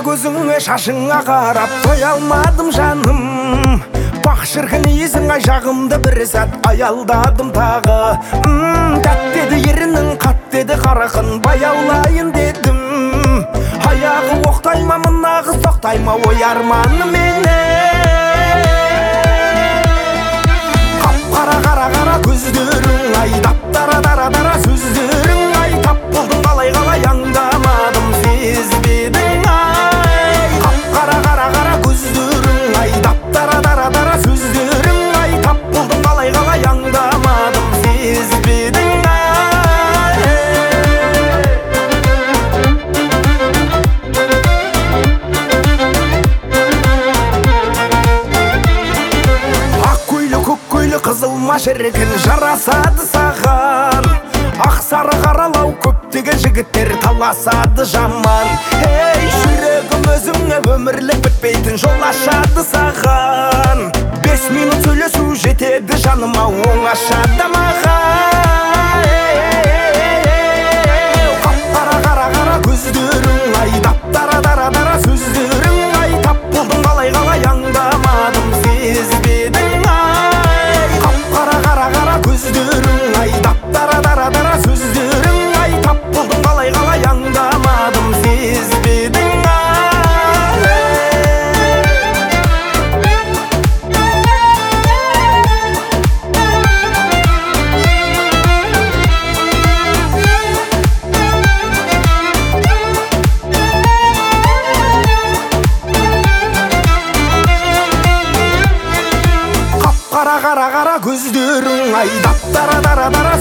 көзіңе шашыңа қарап қоя алмадым жаным. Бақ шіркін иісің ай жағымды бір сәт аялдадым тағы. Тәттеді ерінің қаттеді қарақын баяулайын дедім. Аяғы оқтайма мына қыз тоқтайма ой арманы менен. Қап-қара қара көздерің ай дап-дара дара сөздерің ай тап болдың қалай аңдамадым сезбедің ай. Қап-қара көздерің ай дап-дара дара сөздерің ай тап болдың қалай аңдамадым сезбедің ай. Қызылма шіркін жарасады саған. Ақ сары қаралау көптеген жігіттер таласады жаман. Ей жүрегім өзіңе өмірлік бітпейтін жол ашады саған. 5 минут сөйлесу жетеді жаныма оңашада маған. Қап-қара көздерің ай дап-дара дара сөздерің ай тап болдың қалай аңдамадым сезбедің ай. Қара көздерің ай дап-дара дара сөздерің ай тап болдың қалай аңдамадым сезбедің ай. Қап-қара көздерің ай дап-дара дара